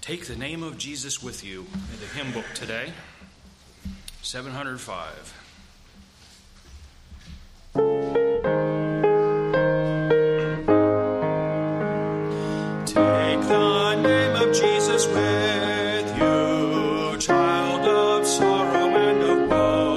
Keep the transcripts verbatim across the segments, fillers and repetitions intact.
Take the name of Jesus with you in the hymn book today, seven hundred five. Take the name of Jesus with you, child of sorrow and of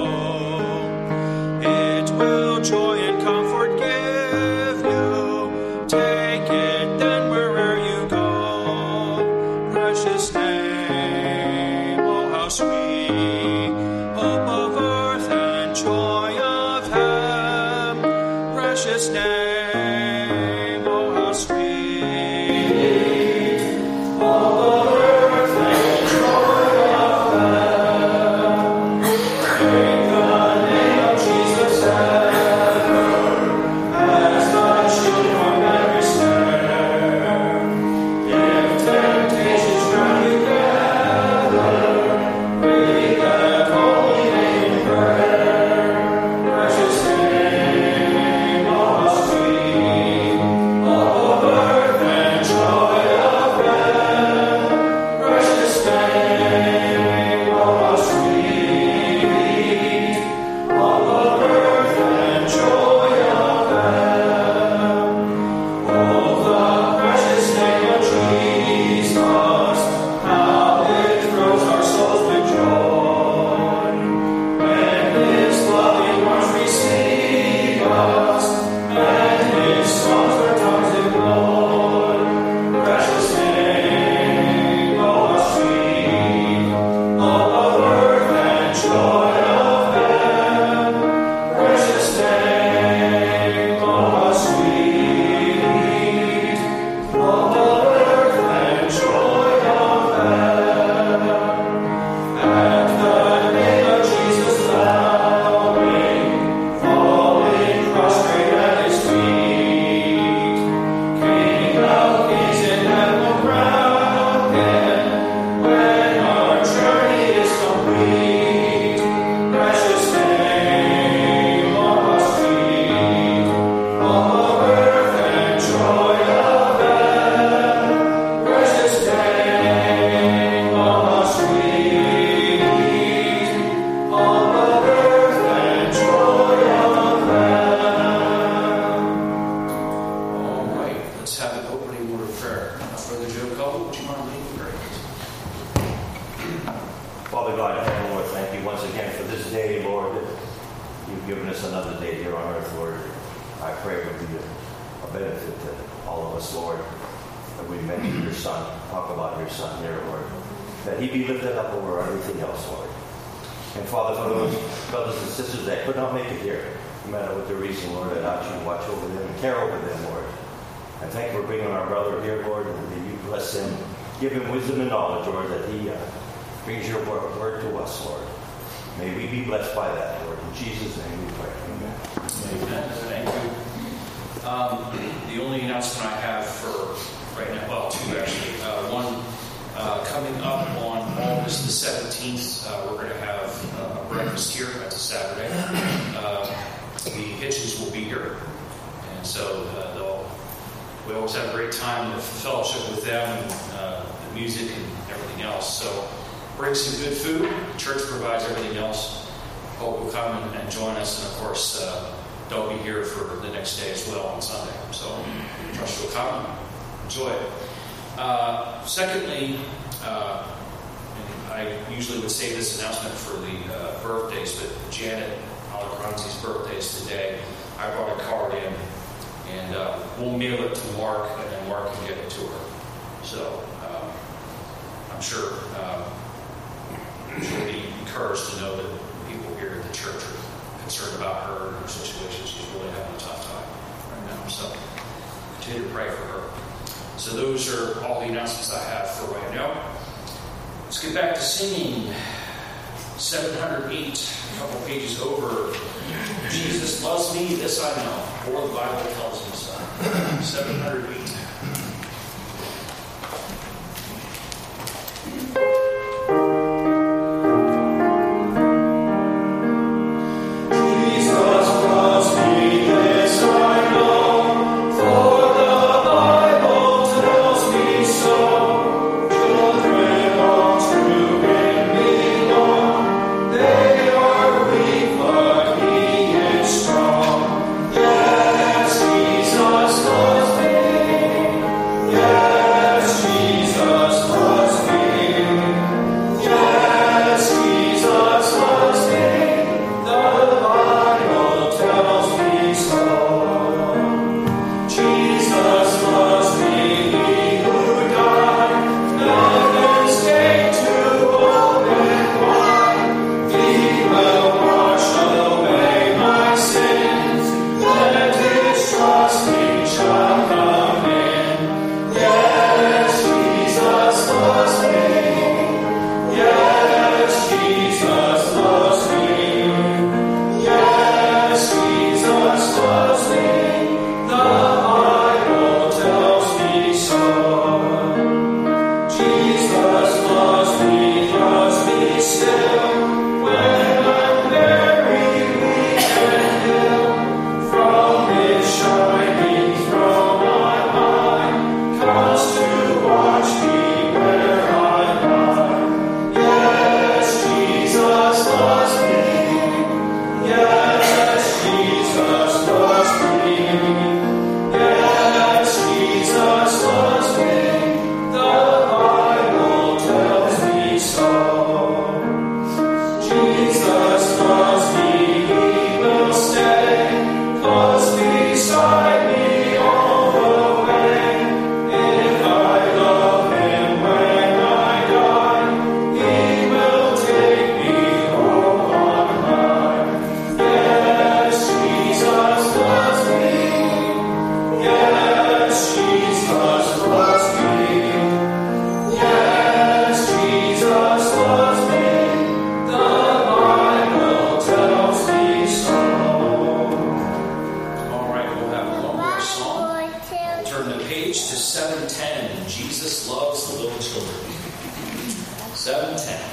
woe. It will joy and comfort give you. Take it then where'er you go. Precious name, oh how sweet, hope of earth and joy of heaven. Precious name, oh how sweet. Give him wisdom and knowledge, Lord, that he uh, brings your word, word to us, Lord. May we be blessed by that, Lord. In Jesus' name we pray. Amen. Amen. Thank you. Um, the only announcement I have for right now, well, two actually. Uh, one, uh, coming up on August the seventeenth, uh, we're going to have uh, a breakfast here. That's a Saturday. Uh, the Hitches will be here. And so uh, they'll, we always have a great time of fellowship with them, and uh, the music and everything else. So bring some good food. The church provides everything else. Hope you'll come and, and join us. And of course, uh, they'll be here for the next day as well on Sunday. So trust you'll come and enjoy it. Uh, secondly, uh, and I usually would say this announcement for the uh, birthdays, but Janet Alacranzi's birthday is today. I brought a card in. And uh, we'll mail it to Mark, and then Mark can get it to her. So um, I'm sure um, she'll be encouraged to know that people here at the church are concerned about her and her situation. She's really having a tough time right now. So continue to pray for her. So those are all the announcements I have for right now. Let's get back to singing. seven hundred eight, a couple pages over. Jesus loves me, this I know. Or the Bible tells me so. seven hundred eight. Children seven ten, Jesus loves the little children. seven ten.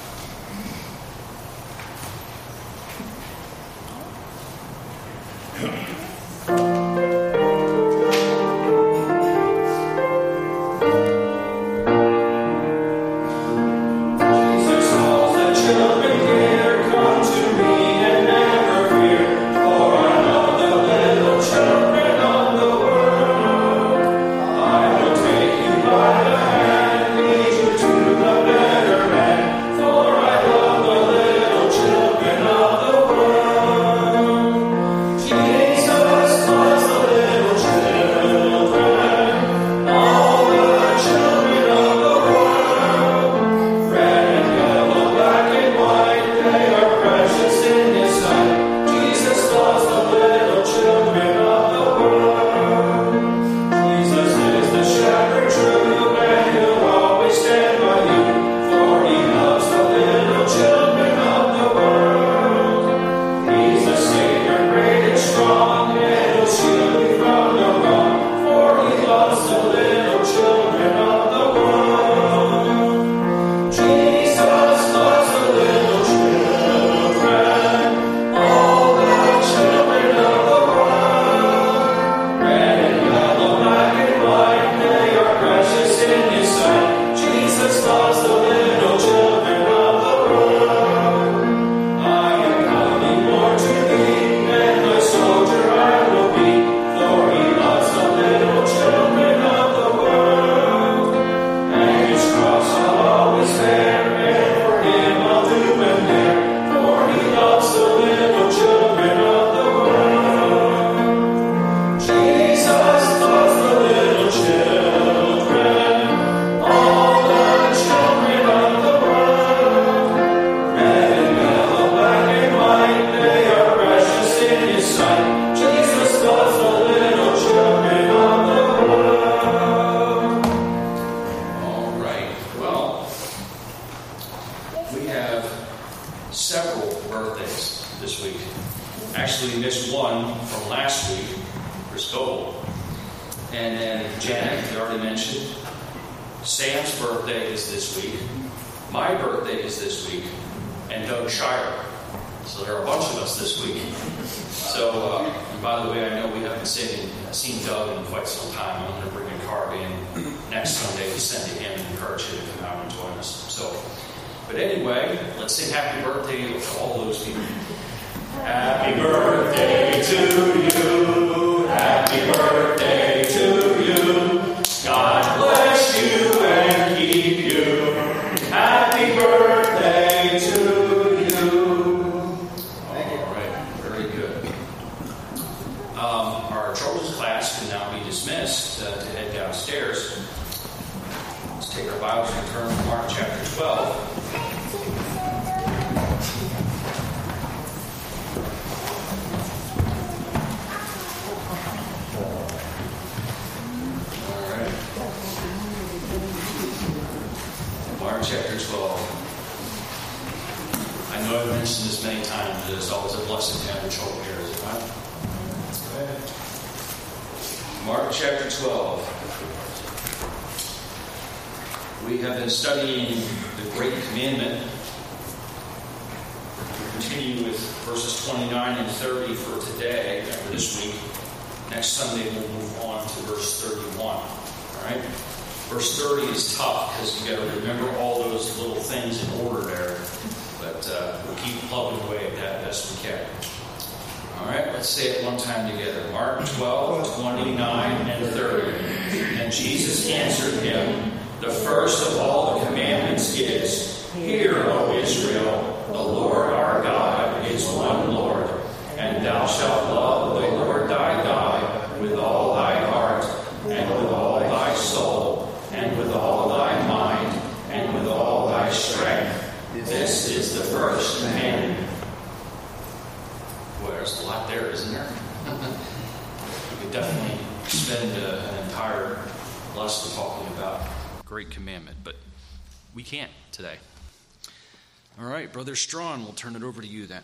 Brother Strawn, we'll turn it over to you then.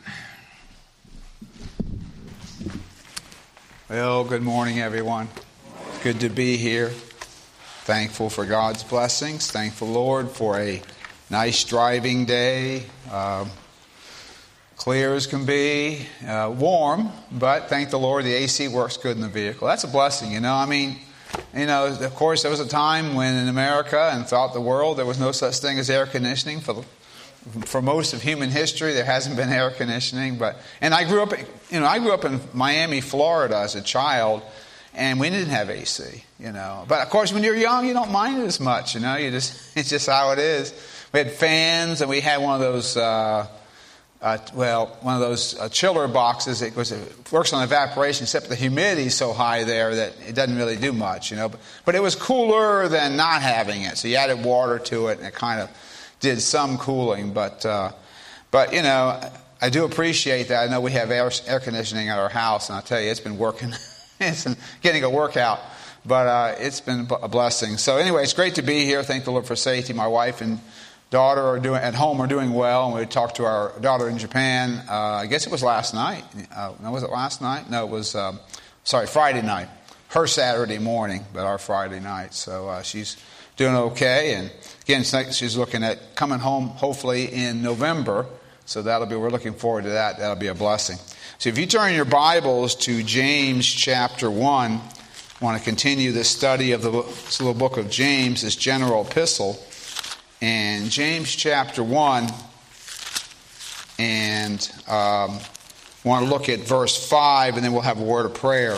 Well, good morning, everyone. It's good to be here. Thankful for God's blessings. Thankful, Lord, for a nice driving day. Uh, clear as can be. Uh, warm, but thank the Lord the A C works good in the vehicle. That's a blessing, you know. I mean, you know, of course, there was a time when in America and throughout the world there was no such thing as air conditioning. For the, for most of human history, there hasn't been air conditioning. But and I grew up, you know, I grew up in Miami, Florida as a child. And we didn't have A C, you know. But, of course, when you're young, you don't mind it as much, you know. You just It's just how it is. We had fans, and we had one of those, uh, uh, well, one of those uh, chiller boxes. It, was, it works on evaporation, except the humidity is so high there that it doesn't really do much, you know. But, but it was cooler than not having it. So you added water to it, and it kind of did some cooling. But, uh, but you know, I do appreciate that. I know we have air, air conditioning at our house, and I'll tell you, it's been working. It's getting a workout, but uh, it's been a blessing. So anyway, it's great to be here. Thank the Lord for safety. My wife and daughter are doing at home are doing well, and we talked to our daughter in Japan. Uh, I guess it was last night. Uh, no, was it last night? No, it was um, sorry, Friday night. Her Saturday morning, but our Friday night. So uh, she's doing okay, and again, she's looking at coming home hopefully in November. So that'll be we're looking forward to that. That'll be a blessing. So if you turn your Bibles to James chapter one, I want to continue this study of the this little book of James, this general epistle. And James chapter one, and um, want to look at verse five, and then we'll have a word of prayer.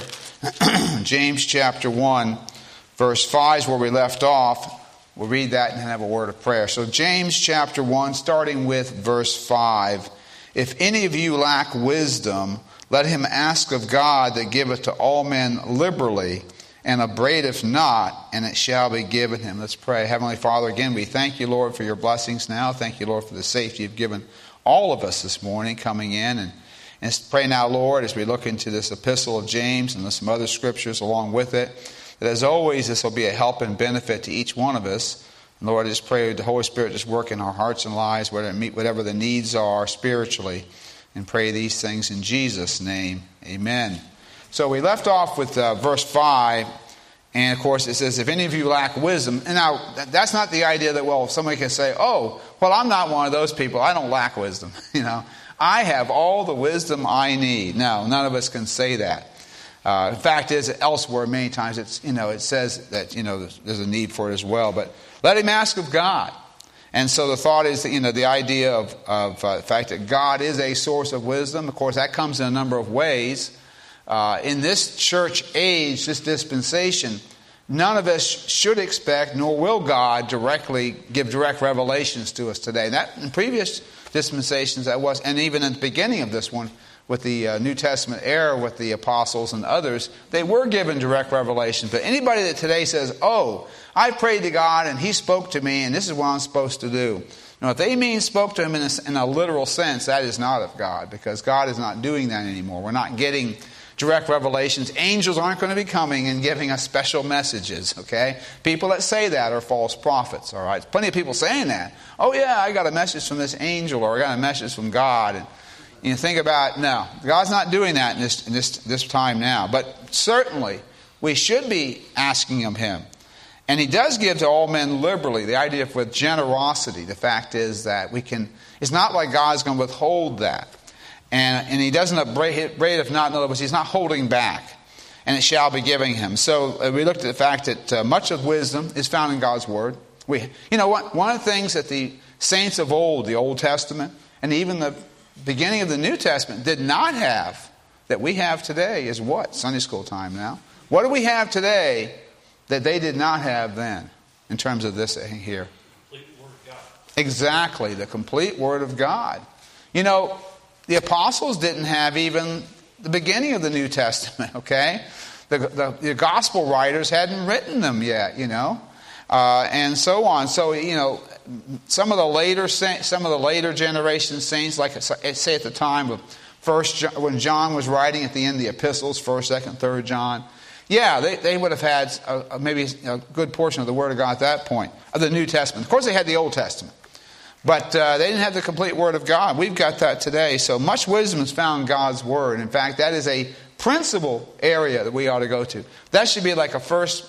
James chapter one, verse five is where we left off. We'll read that and then have a word of prayer. So James chapter one, starting with verse five. If any of you lack wisdom, let him ask of God that giveth to all men liberally, and upbraideth not, and it shall be given him. Let's pray. Heavenly Father, again, we thank you, Lord, for your blessings now. Thank you, Lord, for the safety you've given all of us this morning coming in. And, and pray now, Lord, as we look into this epistle of James and some other scriptures along with it, that as always, this will be a help and benefit to each one of us. And Lord, I just pray the Holy Spirit just work in our hearts and lives, whatever the needs are spiritually, and pray these things in Jesus' name. Amen. So we left off with uh, verse five, and of course it says, if any of you lack wisdom. And now, that's not the idea that, well, somebody can say, oh, well, I'm not one of those people. I don't lack wisdom. You know, I have all the wisdom I need. No, none of us can say that. Uh, the fact is, elsewhere many times it's you know it says that you know there's, there's a need for it as well. But let him ask of God. And so the thought is that you know the idea of of uh, the fact that God is a source of wisdom. Of course, that comes in a number of ways. Uh, in this church age, this dispensation, none of us should expect, nor will God directly give direct revelations to us today. That in previous dispensations that was, and even in the beginning of this one, with the uh, New Testament era, with the apostles and others, they were given direct revelation. But anybody that today says, oh, I prayed to God and he spoke to me and this is what I'm supposed to do. Now, if they mean spoke to him in a, in a literal sense, that is not of God, because God is not doing that anymore. We're not getting direct revelations. Angels aren't going to be coming and giving us special messages, okay? People that say that are false prophets, all right? Plenty of people saying that. Oh, yeah, I got a message from this angel, or I got a message from God. And you think about, no, God's not doing that in this, in this, this time now. But certainly, we should be asking of him. And he does give to all men liberally, the idea of with generosity. The fact is that we can, it's not like God's going to withhold that. And, and he doesn't upbraid if not, in other words, he's not holding back. And it shall be given him. So uh, we looked at the fact that uh, much of wisdom is found in God's Word. We, you know, what, one of the things that the saints of old, the Old Testament, and even the beginning of the New Testament did not have, that we have today, is what? Sunday school time now. What do we have today that they did not have then, in terms of this here? Complete Word of God. Exactly, the complete Word of God. You know, the apostles didn't have even the beginning of the New Testament, okay? The, the, the gospel writers hadn't written them yet, you know, uh, and so on. So, you know, some of the later some of the later generation saints, like say at the time of First John, when John was writing at the end of the epistles, First, Second, Third John, yeah, they, they would have had a, a, maybe a good portion of the Word of God at that point, of the New Testament. Of course, they had the Old Testament, but uh, they didn't have the complete Word of God. We've got that today. So much wisdom is found in God's Word. In fact, that is a principal area that we ought to go to. That should be like a first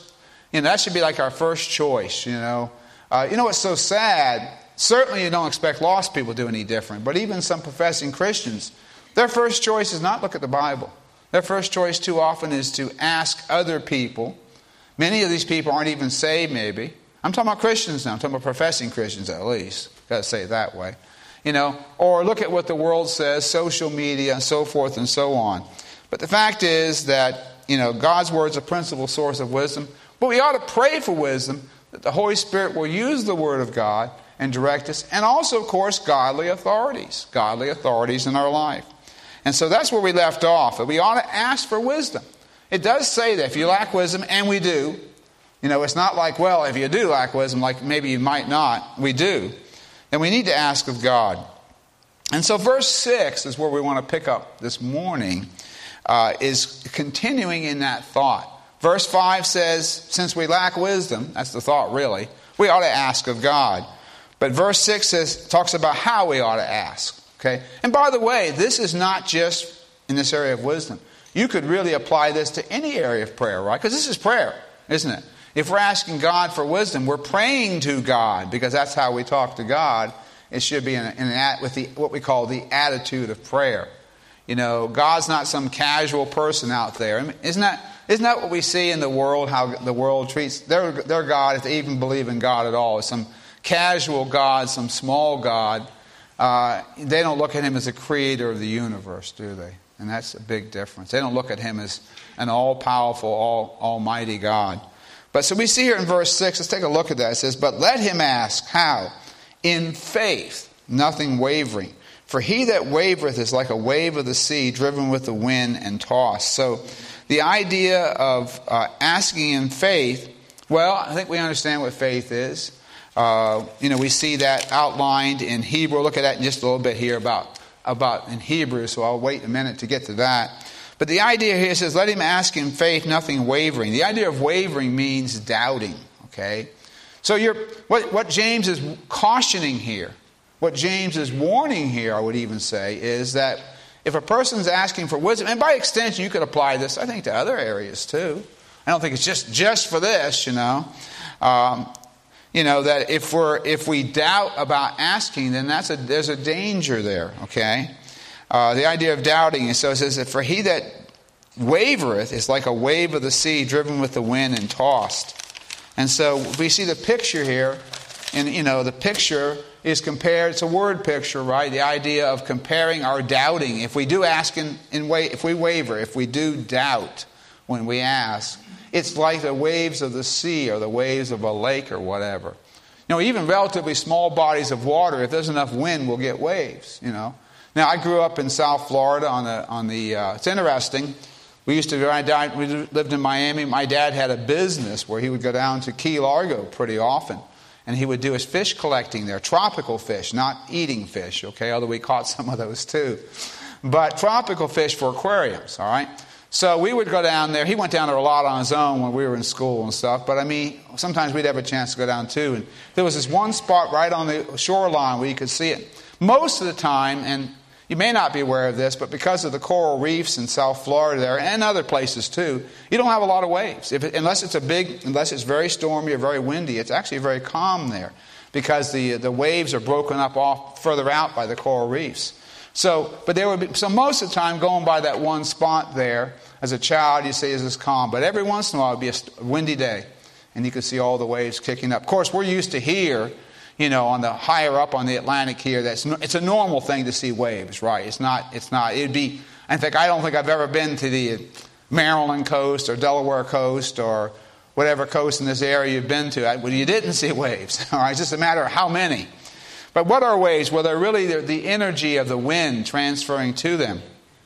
You know, that should be like our first choice, you know. Uh, you know what's so sad? Certainly you don't expect lost people to do any different, but even some professing Christians, their first choice is not look at the Bible. Their first choice too often is to ask other people. Many of these people aren't even saved, maybe. I'm talking about Christians now. I'm talking about professing Christians at least. Got to say it that way. You know, or look at what the world says, social media, and so forth and so on. But the fact is that, you know, God's Word is a principal source of wisdom. But we ought to pray for wisdom, that the Holy Spirit will use the Word of God and direct us. And also, of course, godly authorities. Godly authorities in our life. And so that's where we left off. That we ought to ask for wisdom. It does say that if you lack wisdom, and we do. You know, it's not like, well, if you do lack wisdom, like maybe you might not. We do. Then we need to ask of God. And so verse six is where we want to pick up this morning. Uh, is continuing in that thought. Verse five says, since we lack wisdom, that's the thought really, we ought to ask of God. But verse six says, talks about how we ought to ask. Okay? And by the way, this is not just in this area of wisdom. You could really apply this to any area of prayer, right? Because this is prayer, isn't it? If we're asking God for wisdom, we're praying to God, because that's how we talk to God. It should be in, in an, with the, what we call the attitude of prayer. You know, God's not some casual person out there. I mean, isn't that isn't that what we see in the world? How the world treats their their God, if they even believe in God at all, is some casual God, some small God. Uh, they don't look at Him as a creator of the universe, do they? And that's a big difference. They don't look at Him as an all-powerful, all almighty God. But so we see here in verse six. Let's take a look at that. It says, "But let him ask how, in faith, nothing wavering." For he that wavereth is like a wave of the sea, driven with the wind and tossed. So the idea of uh, asking in faith, well, I think we understand what faith is. Uh, you know, we see that outlined in Hebrew. Look at that in just a little bit here about, about in Hebrew, so I'll wait a minute to get to that. But the idea here says, let him ask in faith, nothing wavering. The idea of wavering means doubting, okay? So you're, what, what James is cautioning here, what James is warning here, I would even say, is that if a person's asking for wisdom, and by extension you could apply this, I think, to other areas too. I don't think it's just, just for this, you know. Um, you know, that if we're if we doubt about asking, then that's a there's a danger there, okay? Uh, the idea of doubting, so it says that for he that wavereth is like a wave of the sea, driven with the wind and tossed. And so we see the picture here, and you know, the picture is compared, it's a word picture, right? The idea of comparing our doubting. If we do ask in, in way, if we waver, if we do doubt when we ask, it's like the waves of the sea or the waves of a lake or whatever. You know, even relatively small bodies of water, if there's enough wind, will get waves, you know. Now, I grew up in South Florida on the, on the uh, it's interesting. We used to, we lived in Miami. My dad had a business where he would go down to Key Largo pretty often. And he would do his fish collecting there, tropical fish, not eating fish, okay? Although we caught some of those too. But tropical fish for aquariums, all right? So we would go down there. He went down there a lot on his own when we were in school and stuff. But I mean, sometimes we'd have a chance to go down too. And there was this one spot right on the shoreline where you could see it. Most of the time, and you may not be aware of this, but because of the coral reefs in South Florida there and other places too, you don't have a lot of waves. If it, unless it's a big, unless it's very stormy or very windy, it's actually very calm there because the the waves are broken up off further out by the coral reefs. So, but there would be so most of the time going by that one spot there as a child, you see, is this calm. But every once in a while, it would be a windy day, and you could see all the waves kicking up. Of course, we're used to here. You know, on the higher up on the Atlantic here, that's it's a normal thing to see waves, right? It's not. It's not. It'd be. In fact, I don't think I've ever been to the Maryland coast or Delaware coast or whatever coast in this area you've been to. Well, you didn't see waves. All right, it's just a matter of how many. But what are waves? Well, they're really the energy of the wind transferring to them,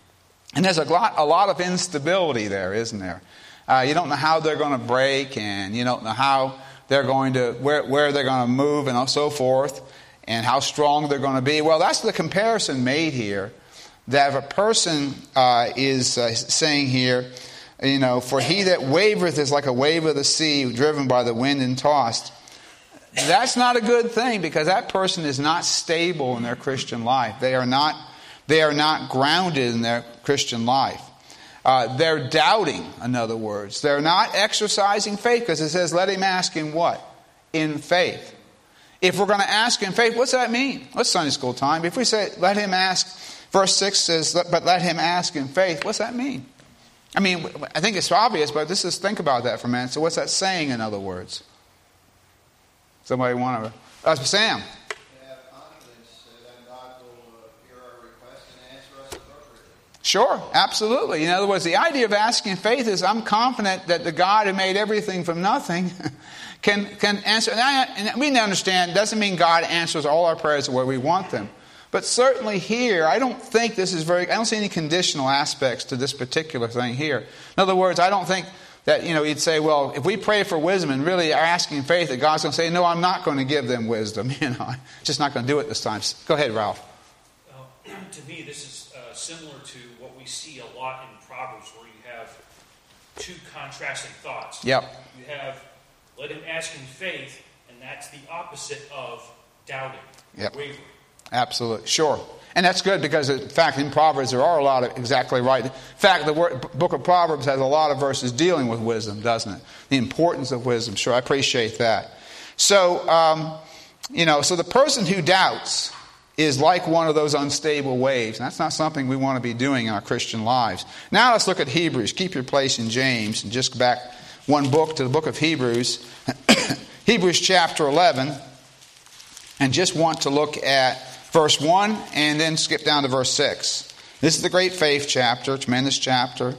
and there's a lot, a lot of instability there, isn't there? Uh, you don't know how they're going to break, and you don't know how they're going to, where, where they're going to move and so forth, and how strong they're going to be. Well, that's the comparison made here, that if a person uh, is uh, saying here, you know, for he that wavereth is like a wave of the sea, driven by the wind and tossed. That's not a good thing, because that person is not stable in their Christian life. They are not, they are not grounded in their Christian life. Uh, they're doubting, in other words. They're not exercising faith because it says, let him ask in what? In faith. If we're going to ask in faith, what's that mean? What's Sunday school time? If we say, let him ask, verse six says, but let him ask in faith, what's that mean? I mean, I think it's obvious, but this is, think about that for a minute. So what's that saying, in other words? Somebody want to... Uh, Sam. Sure, absolutely. In other words, the idea of asking faith is I'm confident that the God who made everything from nothing can can answer. And, I, and we understand, doesn't mean God answers all our prayers the way we want them. But certainly here, I don't think this is very, I don't see any conditional aspects to this particular thing here. In other words, I don't think that, you know, you'd say, well, if we pray for wisdom and really are asking faith, that God's going to say, no, I'm not going to give them wisdom. You know, I'm just not going to do it this time. Go ahead, Ralph. Uh, to me, this is uh, similar to what we see a lot in Proverbs, where you have two contrasting thoughts. Yep. You have, let him ask in faith, and that's the opposite of doubting, yep. wavering. Absolutely. Sure. And that's good because, in fact, in Proverbs there are a lot of, exactly right. In fact, the word, book of Proverbs has a lot of verses dealing with wisdom, doesn't it? The importance of wisdom. Sure, I appreciate that. So, um, you know, so the person who doubts is like one of those unstable waves. And that's not something we want to be doing in our Christian lives. Now let's look at Hebrews. Keep your place in James and just go back one book to the book of Hebrews. Hebrews chapter eleven. And just want to look at verse one and then skip down to verse six. This is the great faith chapter, tremendous chapter.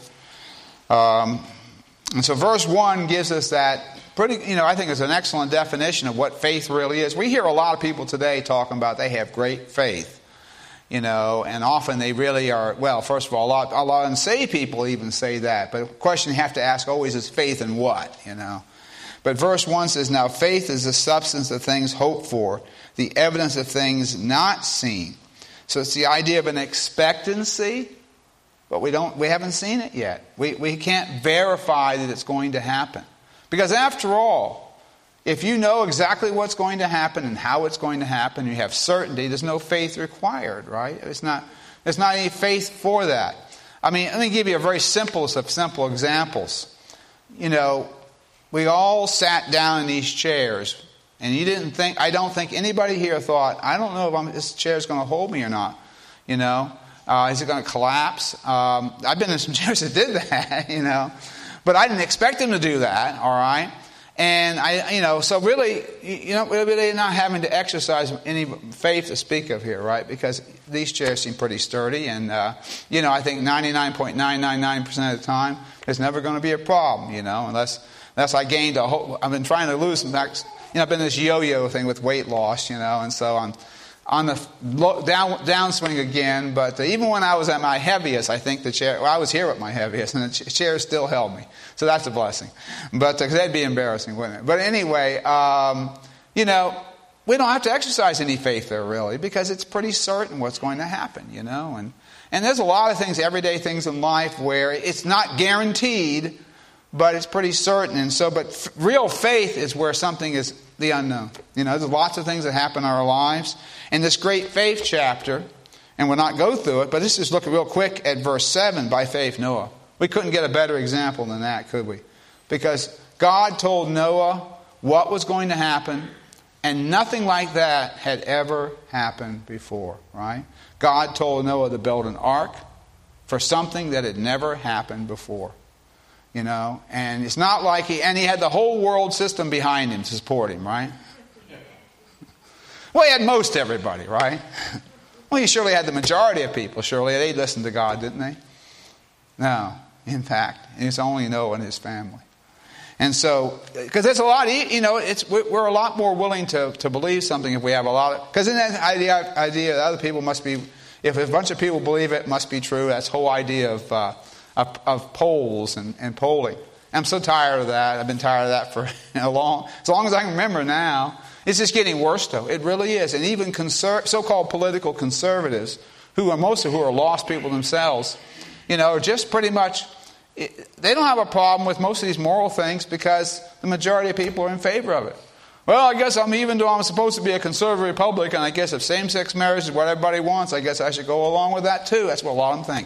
Um, and so verse one gives us that pretty, you know, I think it's an excellent definition of what faith really is. We hear a lot of people today talking about they have great faith, you know, and often they really are, well, first of all, a lot, a lot of unsaved people even say that. But the question you have to ask always is faith in what, you know. But verse one says, now faith is the substance of things hoped for, the evidence of things not seen. So it's the idea of an expectancy, but we don't we haven't seen it yet. We we can't verify that it's going to happen. Because after all, if you know exactly what's going to happen and how it's going to happen, you have certainty, there's no faith required, right? It's not there's not any faith for that. I mean, let me give you a very simplest of simple examples. You know, we all sat down in these chairs, and you didn't think, I don't think anybody here thought, I don't know if I'm, this chair is going to hold me or not. You know, uh, is it going to collapse? Um, I've been in some chairs that did that, you know, but I didn't expect them to do that, all right? And I, you know, so really, you know, really not having to exercise any faith to speak of here, right? Because these chairs seem pretty sturdy, and uh, you know, I think ninety-nine point nine nine nine percent of the time, there's never going to be a problem, you know, unless unless I gained a whole. I've been trying to lose, in fact, you know, I've been in this yo-yo thing with weight loss, you know, and so I'm on the low, down downswing again. But uh, even when I was at my heaviest, I think the chair, well, I was here at my heaviest, and the ch- chair still held me. So that's a blessing. But because uh, that'd be embarrassing, wouldn't it? But anyway, um, you know, we don't have to exercise any faith there, really, because it's pretty certain what's going to happen, you know. And, and there's a lot of things, everyday things in life where it's not guaranteed, but it's pretty certain. And so, but f- real faith is where something is the unknown. You know, there's lots of things that happen in our lives. In this great faith chapter, and we'll not go through it, but let's just look real quick at verse seven, by faith Noah. We couldn't get a better example than that, could we? Because God told Noah what was going to happen, and nothing like that had ever happened before, right? God told Noah to build an ark for something that had never happened before. You know, and it's not like he, and he had the whole world system behind him to support him, right? Well, he had most everybody, right? Well, he surely had the majority of people, surely. They listened to God, didn't they? No, in fact, it's only Noah and his family. And so, because there's a lot, you know, it's we're a lot more willing to, to believe something if we have a lot of, because in that idea, idea that other people must be, if a bunch of people believe it, it must be true, that's the whole idea of, uh, Of, of polls and, and polling. I'm so tired of that. I've been tired of that for a long, as long as I can remember now. It's just getting worse, though. It really is. And even conser- so-called political conservatives, who are most of who are lost people themselves, you know, are just pretty much, it, they don't have a problem with most of these moral things because the majority of people are in favor of it. Well, I guess I'm even though I'm supposed to be a conservative Republican, I guess if same-sex marriage is what everybody wants, I guess I should go along with that too. That's what a lot of them think.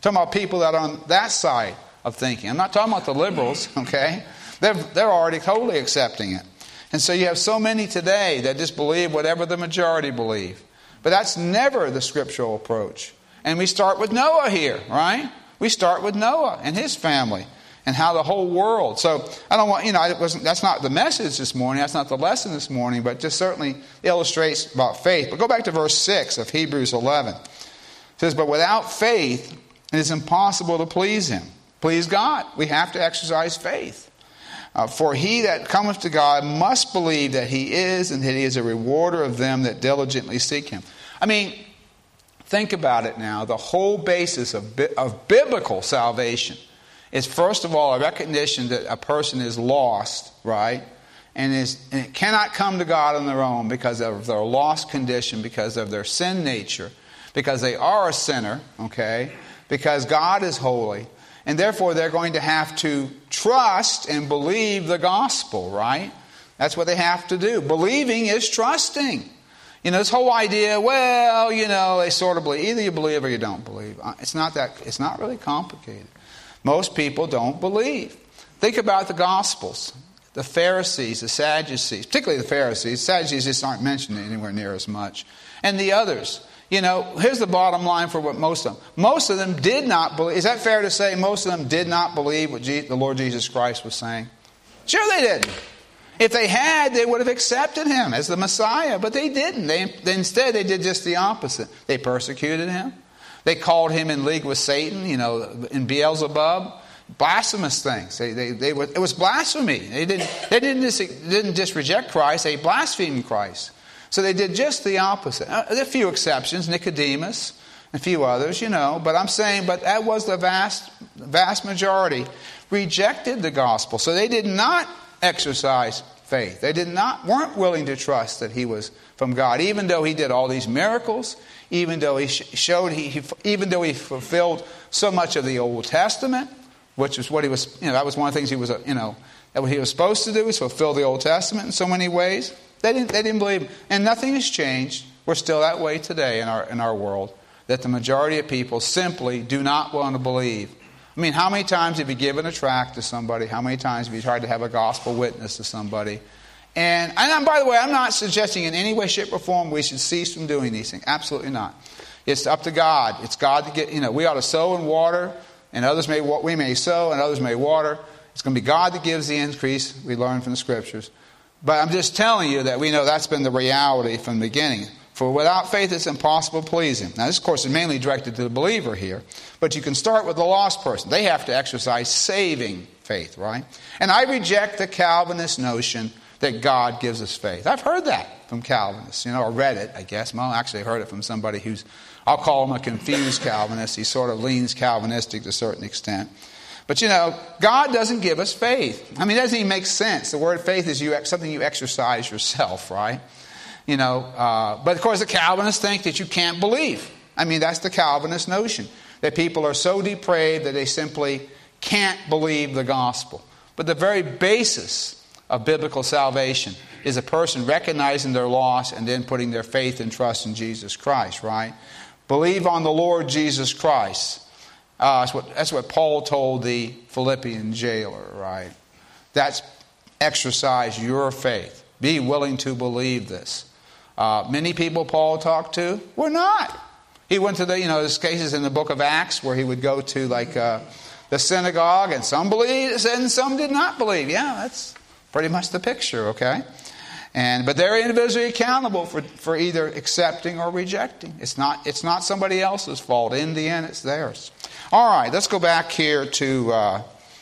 talking about people that are on that side of thinking. I'm not talking about the liberals, okay? They're, they're already totally accepting it. And so you have so many today that just believe whatever the majority believe. But that's never the scriptural approach. And we start with Noah here, right? We start with Noah and his family and how the whole world. So I don't want, you know, it wasn't, that's not the message this morning. That's not the lesson this morning, but just certainly illustrates about faith. But go back to verse six of Hebrews eleven. It says, but without faith, it is impossible to please him. Please God. We have to exercise faith. Uh, for he that cometh to God must believe that he is, and that he is a rewarder of them that diligently seek him. I mean, think about it now. The whole basis of, bi- of biblical salvation is, first of all, a recognition that a person is lost, right? And, is, and it cannot come to God on their own because of their lost condition, because of their sin nature, because they are a sinner, okay? Because God is holy. And therefore, they're going to have to trust and believe the gospel, right? That's what they have to do. Believing is trusting. You know, this whole idea, well, you know, they sort of believe. Either you believe or you don't believe. It's not that. It's not really complicated. Most people don't believe. Think about the Gospels. The Pharisees, the Sadducees, particularly the Pharisees. Sadducees just aren't mentioned anywhere near as much. And the others. You know, here's the bottom line for what most of them. Most of them did not believe. Is that fair to say most of them did not believe what Je- the Lord Jesus Christ was saying? Sure they didn't. If they had, they would have accepted him as the Messiah. But they didn't. They, they, instead, they did just the opposite. They persecuted him. They called him in league with Satan, you know, in Beelzebub. Blasphemous things. They, they, they were, it was blasphemy. They didn't, they didn't just, didn't just reject Christ. They blasphemed Christ. So they did just the opposite. Uh, there are a few exceptions, Nicodemus, and a few others, you know. But I'm saying, but that was the vast, vast majority rejected the gospel. So they did not exercise faith. They did not, weren't willing to trust that he was from God, even though he did all these miracles, even though he showed, he, he even though he fulfilled so much of the Old Testament, which is what he was, you know, that was one of the things he was, you know, that what he was supposed to do was fulfill the Old Testament in so many ways. They didn't, they didn't believe. And nothing has changed. We're still that way today in our in our world, that the majority of people simply do not want to believe. I mean, how many times have you given a tract to somebody? How many times have you tried to have a gospel witness to somebody? And, and by the way, I'm not suggesting in any way, shape, or form we should cease from doing these things. Absolutely not. It's up to God. It's God to get, you know, we ought to sow and water, and others may, we may sow and others may water. It's going to be God that gives the increase, we learn from the Scriptures. But I'm just telling you that we know that's been the reality from the beginning. For without faith, it's impossible to please him. Now, this, of course, is mainly directed to the believer here. But you can start with the lost person. They have to exercise saving faith, right? And I reject the Calvinist notion that God gives us faith. I've heard that from Calvinists, you know, or read it, I guess. Well, actually, I heard it from somebody who's, I'll call him a confused Calvinist. He sort of leans Calvinistic to a certain extent. But, you know, God doesn't give us faith. I mean, it doesn't even make sense. The word faith is you, something you exercise yourself, right? You know, uh, but of course the Calvinists think that you can't believe. I mean, that's the Calvinist notion, that people are so depraved that they simply can't believe the gospel. But the very basis of biblical salvation is a person recognizing their loss and then putting their faith and trust in Jesus Christ, right? Believe on the Lord Jesus Christ. Uh, that's, what, that's what Paul told the Philippian jailer, right? That's exercise your faith. Be willing to believe this. Uh, many people Paul talked to were not. He went to the, you know, there's cases in the book of Acts where he would go to like uh, the synagogue, and some believed and some did not believe. Yeah, that's pretty much the picture, okay? And but they're individually accountable for, for either accepting or rejecting. It's not it's not somebody else's fault. In the end, it's theirs. All right, let's go back here to uh,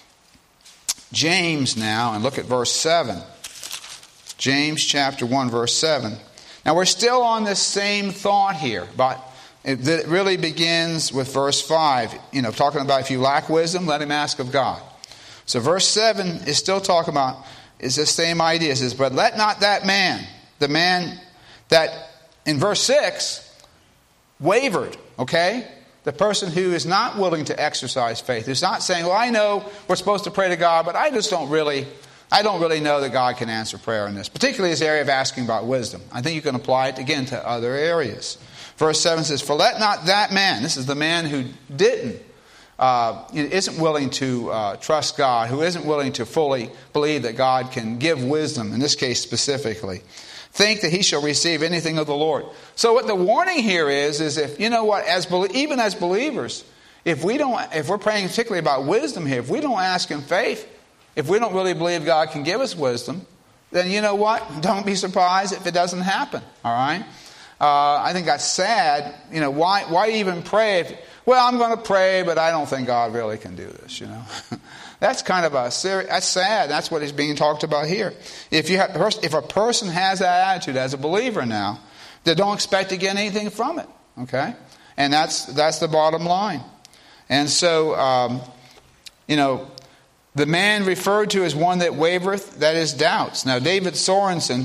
James now and look at verse seven. James chapter one, verse seven. Now we're still on this same thought here, but it, it really begins with verse five. You know, talking about if you lack wisdom, let him ask of God. So verse seven is still talking about, is the same idea. It says, but let not that man, the man that in verse six wavered, okay? The person who is not willing to exercise faith, who's not saying, well, I know we're supposed to pray to God, but I just don't really, I don't really know that God can answer prayer in this, particularly this area of asking about wisdom. I think you can apply it again to other areas. Verse seven says, for let not that man, this is the man who didn't, uh, isn't willing to uh, trust God, who isn't willing to fully believe that God can give wisdom, in this case specifically, think that he shall receive anything of the Lord. So what the warning here is, is if, you know what, as even as believers, if we don't, if we're praying particularly about wisdom here, if we don't ask in faith, if we don't really believe God can give us wisdom, then you know what? Don't be surprised if it doesn't happen. All right? Uh, I think that's sad. You know, why why even pray? If, well, I'm going to pray, but I don't think God really can do this. You know, that's kind of a serious. That's sad. That's what is being talked about here. If you have, if a person has that attitude as a believer now, they don't expect to get anything from it. Okay, and that's that's the bottom line. And so, um, you know, the man referred to as one that wavereth, that is doubts. Now, David Sorensen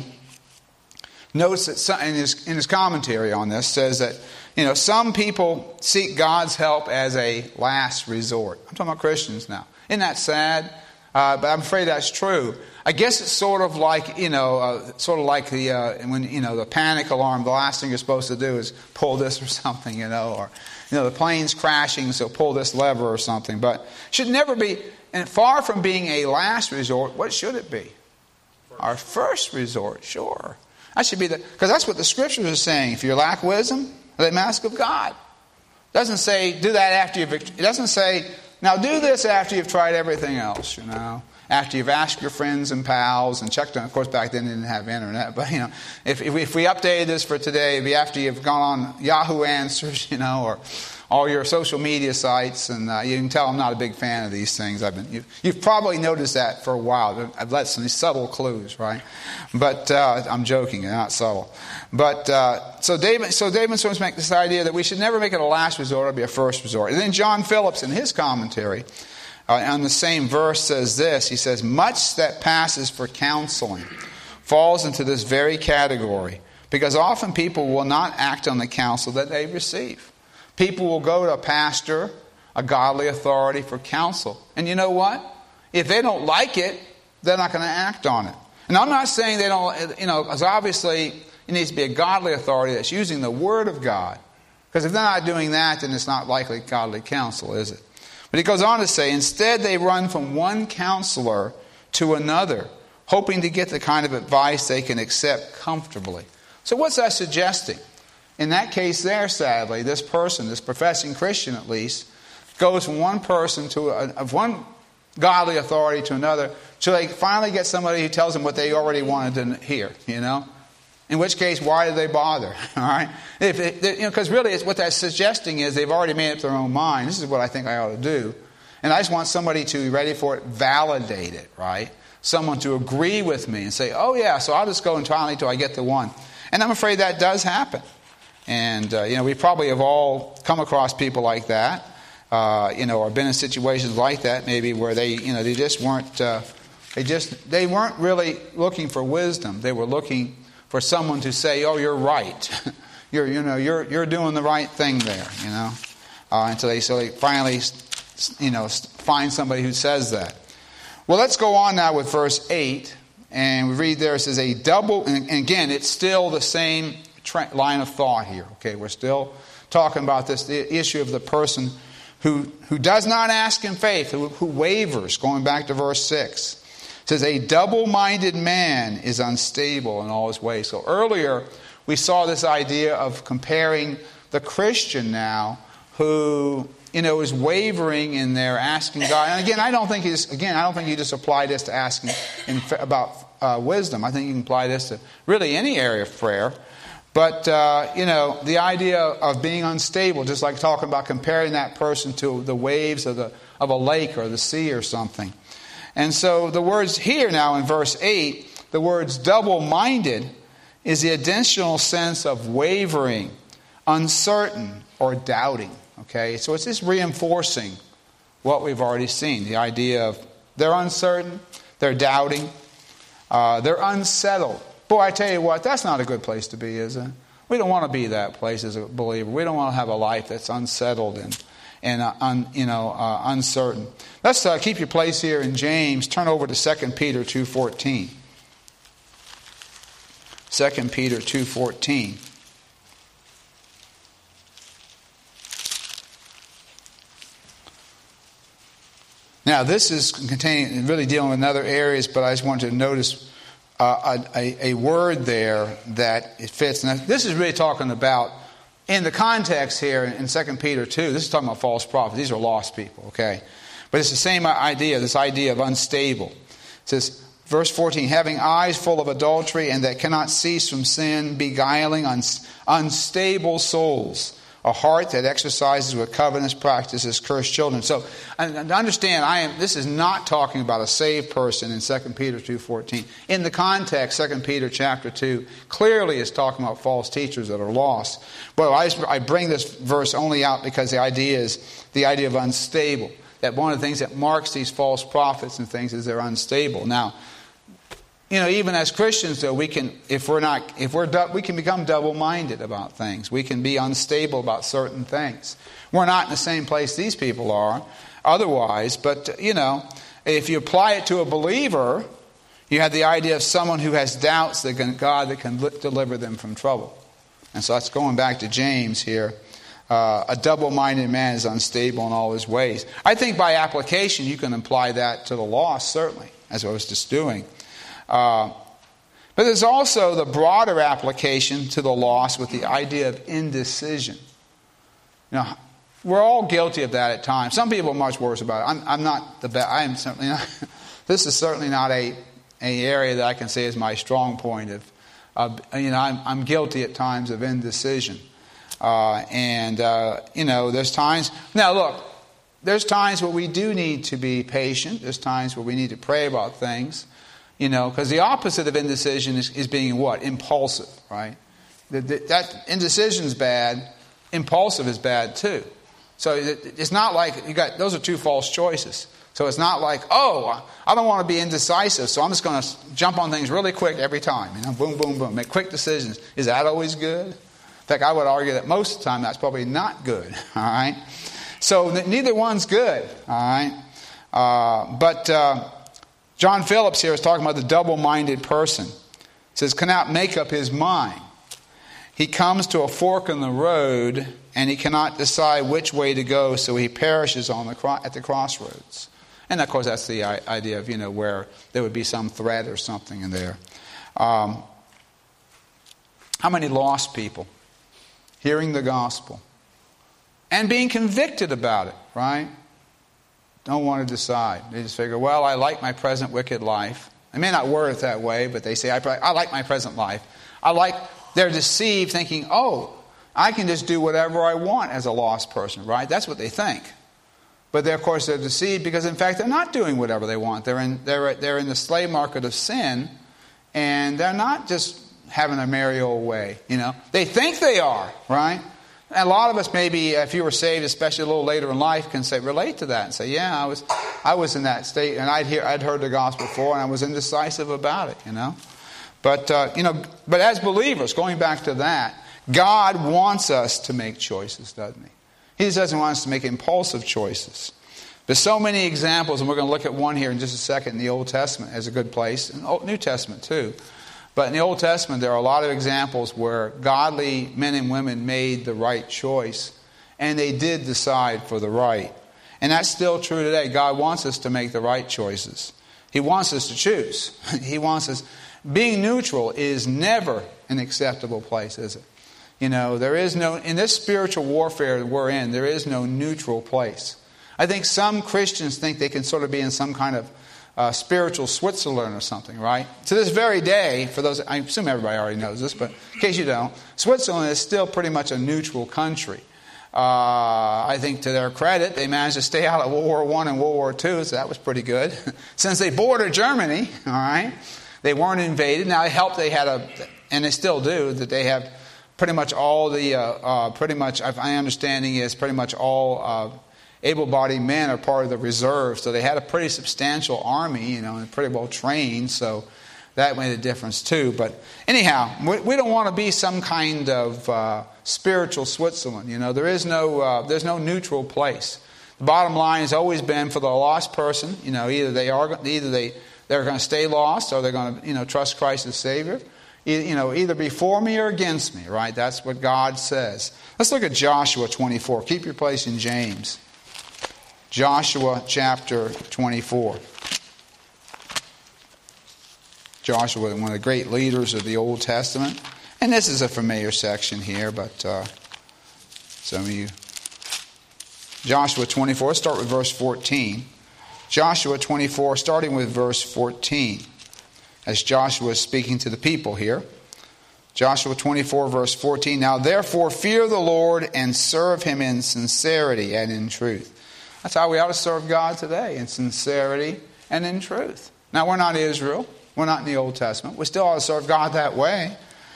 notes that some, in his in his commentary on this says that, you know, some people seek God's help as a last resort. I'm talking about Christians now. Isn't that sad? Uh, but I'm afraid that's true. I guess it's sort of like, you know, uh, sort of like the uh, when you know the panic alarm. The last thing you're supposed to do is pull this or something, you know, or you know the plane's crashing, so pull this lever or something. But it should never be. And far from being a last resort, what should it be? Our first resort, sure. That should be the, because that's what the Scriptures are saying. If you lack wisdom, let him ask of God. It doesn't say do that after you've. It doesn't say now do this after you've tried everything else. You know, after you've asked your friends and pals and checked on. Of course, back then they didn't have internet, but you know, if if we, if we updated this for today, it'd be after you've gone on Yahoo Answers, you know, or all your social media sites, and uh, you can tell I'm not a big fan of these things. I've been, you've, you've probably noticed that for a while. I've let some subtle clues, right? But uh, I'm joking, they're not subtle. But uh, so David, so David sort of makes this idea that we should never make it a last resort; it'll be a first resort. And then John Phillips, in his commentary uh, on the same verse, says this. He says, "Much that passes for counseling falls into this very category, because often people will not act on the counsel that they receive." People will go to a pastor, a godly authority, for counsel. And you know what? If they don't like it, they're not going to act on it. And I'm not saying they don't, you know, because obviously it needs to be a godly authority that's using the Word of God. Because if they're not doing that, then it's not likely godly counsel, is it? But he goes on to say, instead they run from one counselor to another, hoping to get the kind of advice they can accept comfortably. So what's that suggesting? In that case there, sadly, this person, this professing Christian at least, goes from one person to a, of one godly authority to another, till they finally get somebody who tells them what they already wanted to hear, you know? In which case, why do they bother? All right? If it, you know, because really it's what that's suggesting is they've already made up their own mind. This is what I think I ought to do. And I just want somebody to be ready for it, validate it, right? Someone to agree with me and say, oh yeah, so I'll just go entirely until I get the one. And I'm afraid that does happen. And, uh, you know, we probably have all come across people like that, uh, you know, or been in situations like that maybe where they, you know, they just weren't, uh, they just, they weren't really looking for wisdom. They were looking for someone to say, oh, you're right. you're, you know, you're, you're doing the right thing there, you know. Uh, until they, so they finally, you know, find somebody who says that. Well, let's go on now with verse eight. And we read there, it says a double, and again, it's still the same line of thought here. Okay, we're still talking about this, the issue of the person who who does not ask in faith, who, who wavers. Going back to verse six, it says a double-minded man is unstable in all his ways. So earlier we saw this idea of comparing the Christian now who, you know, is wavering in their asking God. And again, I don't think he's again I don't think you just apply this to asking in, about uh, wisdom. I think you can apply this to really any area of prayer. But, uh, you know, the idea of being unstable, just like talking about comparing that person to the waves of, the, of a lake or the sea or something. And so the words here now in verse eight, the words double-minded is the additional sense of wavering, uncertain, or doubting. Okay, so it's just reinforcing what we've already seen. The idea of they're uncertain, they're doubting, uh, they're unsettled. Boy, I tell you what, that's not a good place to be, is it? We don't want to be that place as a believer. We don't want to have a life that's unsettled and, and uh, un, you know, uh, uncertain. Let's uh, keep your place here in James. Turn over to Second Peter two fourteen. Second Peter two fourteen. Now, this is containing, really dealing with other areas, but I just wanted to notice uh, a, a word there that it fits. Now, this is really talking about, in the context here in Second Peter two, this is talking about false prophets. These are lost people, okay? But it's the same idea, this idea of unstable. It says, verse fourteen, having eyes full of adultery and that cannot cease from sin, beguiling uns- unstable souls, a heart that exercises with covetous practices, cursed children. So, and understand, I am. This is not talking about a saved person in Second Peter two fourteen. In the context, Second Peter chapter two clearly is talking about false teachers that are lost. Well, I, just, I bring this verse only out because the idea is the idea of unstable. That one of the things that marks these false prophets and things is they're unstable. Now, you know, even as Christians, though, we can, if we're not, if we're, we can become double-minded about things. We can be unstable about certain things. We're not in the same place these people are, otherwise. But you know, if you apply it to a believer, you have the idea of someone who has doubts that can, God that can deliver them from trouble. And so that's going back to James here. Uh, a double-minded man is unstable in all his ways. I think by application you can apply that to the lost, certainly, as I was just doing. Uh, but there's also the broader application to the lost with the idea of indecision. You know, we're all guilty of that at times. Some people are much worse about it. I'm, I'm not the best. I am certainly not. This is certainly not a, a area that I can say is my strong point of. Uh, you know, I'm, I'm guilty at times of indecision, uh, and uh, you know, there's times. Now, look, there's times where we do need to be patient. There's times where we need to pray about things. You know, because the opposite of indecision is, is being what? Impulsive, right? The, the, that indecision is bad. Impulsive is bad too. So it, it's not like you got those are two false choices. So it's not like, oh, I don't want to be indecisive, so I'm just going to jump on things really quick every time. You know, boom, boom, boom, make quick decisions. Is that always good? In fact, I would argue that most of the time that's probably not good. All right. So neither one's good. All right. Uh, but. Uh, John Phillips here is talking about the double-minded person. He says, cannot make up his mind. He comes to a fork in the road and he cannot decide which way to go, so he perishes on the cro- at the crossroads. And of course, that's the idea of, you know, where there would be some threat or something in there. Um, how many lost people hearing the gospel and being convicted about it, right? Don't want to decide. They just figure, well, I like my present wicked life. They may not word it that way, but they say, I, I like my present life. I like, they're deceived thinking, oh, I can just do whatever I want as a lost person, right? That's what they think. But they're, of course, they're deceived because, in fact, they're not doing whatever they want. They're in, they're, they're in the slave market of sin, and they're not just having a merry old way, you know. They think they are, right? And a lot of us, maybe, if you were saved, especially a little later in life, can say relate to that and say, "Yeah, I was, I was in that state, and I'd hear, I'd heard the gospel before, and I was indecisive about it." You know, but uh, you know, but as believers, going back to that, God wants us to make choices, doesn't He? He just doesn't want us to make impulsive choices. There's so many examples, and we're going to look at one here in just a second in the Old Testament as a good place, and the New Testament too. But in the Old Testament, there are a lot of examples where godly men and women made the right choice, and they did decide for the right. And that's still true today. God wants us to make the right choices. He wants us to choose. He wants us. Being neutral is never an acceptable place, is it? You know, there is no, in this spiritual warfare we're in, there is no neutral place. I think some Christians think they can sort of be in some kind of Uh, spiritual Switzerland or something, right? To this very day, for those, I assume everybody already knows this, but in case you don't, Switzerland is still pretty much a neutral country. Uh, I think to their credit, they managed to stay out of World War One and World War Two, so that was pretty good. Since they bordered Germany, all right, they weren't invaded. Now, it helped they had a, and they still do, that they have pretty much all the, uh, uh, pretty much, my understanding is pretty much all uh, able-bodied men are part of the reserve, so they had a pretty substantial army, you know, and pretty well trained, so that made a difference too. But anyhow, we, we don't want to be some kind of uh, spiritual Switzerland. You know, there is no, uh, there's no neutral place. The bottom line has always been for the lost person. You know, either they are, either they they're going to stay lost, or they're going to, you know, trust Christ as Savior. You know, either be for me or against me. Right? That's what God says. Let's look at Joshua twenty-four. Keep your place in James. Joshua chapter twenty-four. Joshua, one of the great leaders of the Old Testament. And this is a familiar section here, but uh, some of you... Joshua twenty-four, let's start with verse fourteen. Joshua twenty-four, starting with verse fourteen. As Joshua is speaking to the people here. Joshua twenty-four, verse fourteen. Now therefore fear the Lord and serve him in sincerity and in truth. That's how we ought to serve God today, in sincerity and in truth. Now we're not Israel. We're not in the Old Testament. We still ought to serve God that way.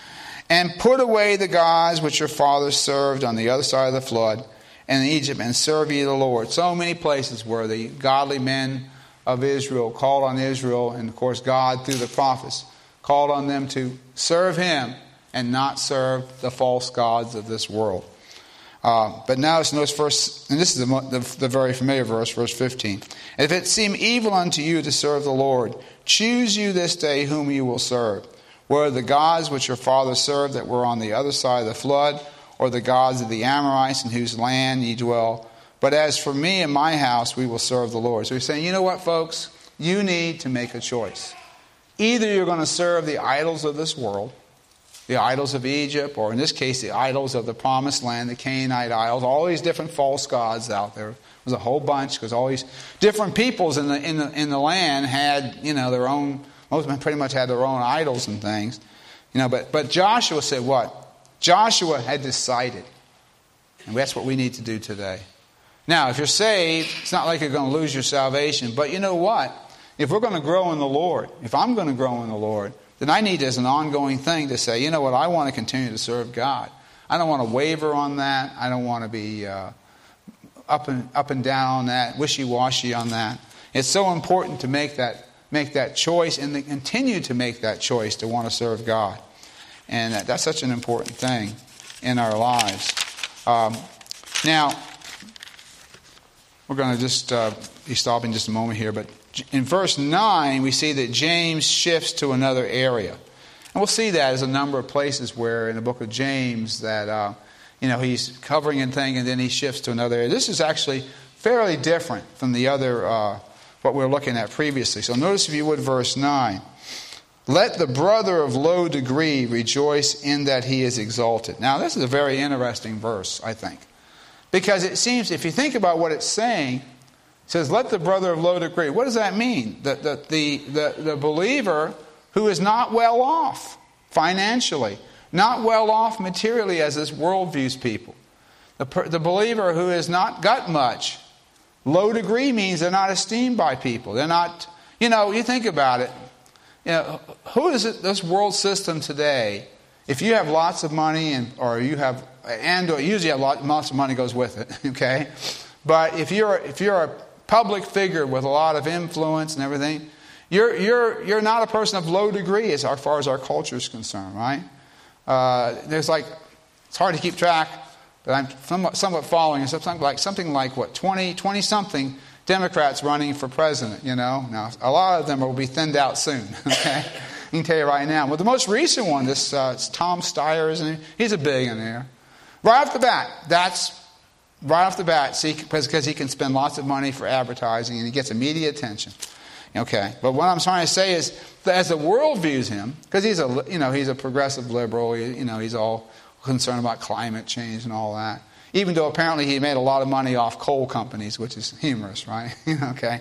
And put away the gods which your fathers served on the other side of the flood and in Egypt, and serve ye the Lord. So many places where the godly men of Israel called on Israel, and of course God through the prophets called on them to serve him and not serve the false gods of this world. Uh, but now it's notice verse, and this is the, the, the very familiar verse, verse fifteen. If it seem evil unto you to serve the Lord, choose you this day whom you will serve, whether the gods which your fathers served that were on the other side of the flood, or the gods of the Amorites in whose land ye dwell. But as for me and my house, we will serve the Lord. So he's saying, you know what, folks? You need to make a choice. Either you're going to serve the idols of this world, the idols of Egypt, or in this case, the idols of the promised land, the Canaanite idols, all these different false gods out there. There's a whole bunch, because all these different peoples in the in the in the land had, you know, their own. Most of them pretty much had their own idols and things, you know. But but Joshua said what? Joshua had decided, and that's what we need to do today. Now, if you're saved, it's not like you're going to lose your salvation. But you know what? If we're going to grow in the Lord, if I'm going to grow in the Lord, then I need as an ongoing thing to say, you know what? I want to continue to serve God. I don't want to waver on that. I don't want to be uh, up and up and down on that, wishy-washy on that. It's so important to make that make that choice and to continue to make that choice to want to serve God. And that, that's such an important thing in our lives. Um, now, we're going to just uh, be stopping just a moment here, but in verse nine, we see that James shifts to another area. And we'll see that as a number of places where in the book of James that, uh, you know, he's covering a thing and then he shifts to another area. This is actually fairly different from the other, uh, what we were looking at previously. So notice, if you would, verse nine. Let the brother of low degree rejoice in that he is exalted. Now, this is a very interesting verse, I think. Because it seems, if you think about what it's saying, it says, let the brother of low degree. What does that mean? The, the, the, the, the believer who is not well off financially, not well off materially as this world views people. The, the believer who has not got much. Low degree means they're not esteemed by people. They're not, you know, you think about it. You know, who is it, this world system today, if you have lots of money and or you have, and or usually have lot, lots of money goes with it, okay? But if you're if you're a public figure with a lot of influence and everything, you're you're you're not a person of low degree as far as our culture is concerned, right? Uh, there's like, it's hard to keep track, but I'm somewhat, somewhat following something like something like what twenty, twenty something Democrats running for president. You know, now a lot of them will be thinned out soon. Okay, I can tell you right now. Well, the most recent one, this uh, it's Tom Steyer, isn't he? He's a billionaire. Right off the bat, that's right off the bat. See, because he can spend lots of money for advertising and he gets immediate attention. Okay, but what I'm trying to say is, that as the world views him, because he's a you know he's a progressive liberal, he, you know he's all concerned about climate change and all that. Even though apparently he made a lot of money off coal companies, which is humorous, right? Okay,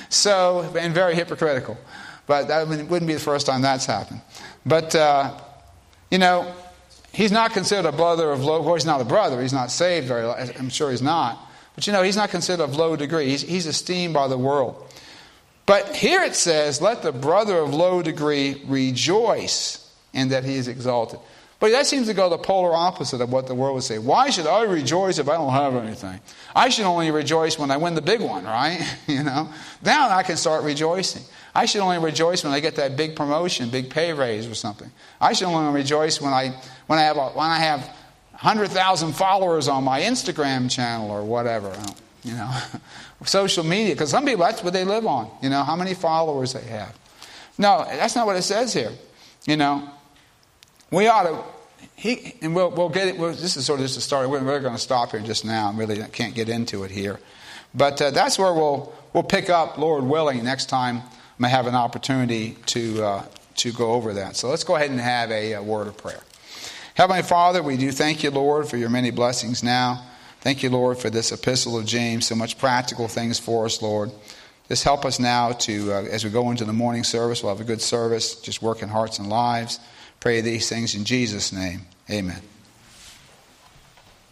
so and very hypocritical. But that wouldn't be the first time that's happened. But uh, you know, he's not considered a brother of low. Well, he's not a brother. He's not saved very. I'm sure he's not. But you know, he's not considered of low degree. He's, he's esteemed by the world. But here it says, "Let the brother of low degree rejoice in that he is exalted." But that seems to go the polar opposite of what the world would say. Why should I rejoice if I don't have anything? I should only rejoice when I win the big one, right? You know, then I can start rejoicing. I should only rejoice when I get that big promotion, big pay raise or something. I should only rejoice when I when I have a, when I have one hundred thousand followers on my Instagram channel or whatever. You know, social media, because some people, that's what they live on. You know, how many followers they have. No, that's not what it says here. You know. We ought to, he, and we'll, we'll get it, we'll, this is sort of just a start. We're, we're going to stop here just now. I really can't get into it here. But uh, that's where we'll we'll pick up, Lord willing, next time I may have an opportunity to uh, to go over that. So let's go ahead and have a, a word of prayer. Heavenly Father, we do thank you, Lord, for your many blessings now. Thank you, Lord, for this epistle of James, so much practical things for us, Lord. Just help us now to, uh, as we go into the morning service, we'll have a good service, just work in hearts and lives. Pray these things in Jesus' name. Amen.